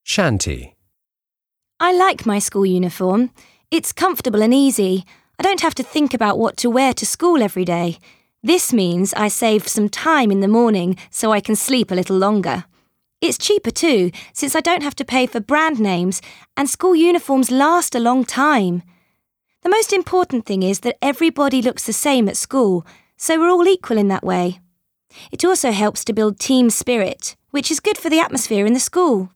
Shanty. I like my school uniform. It's comfortable and easy. I don't have to think about what to wear to school every day. This means I save some time in the morning so I can sleep a little longer. It's cheaper too, since I don't have to pay for brand names, and school uniforms last a long time. The most important thing is that everybody looks the same at school, so we're all equal in that way. It also helps to build team spirit, which is good for the atmosphere in the school.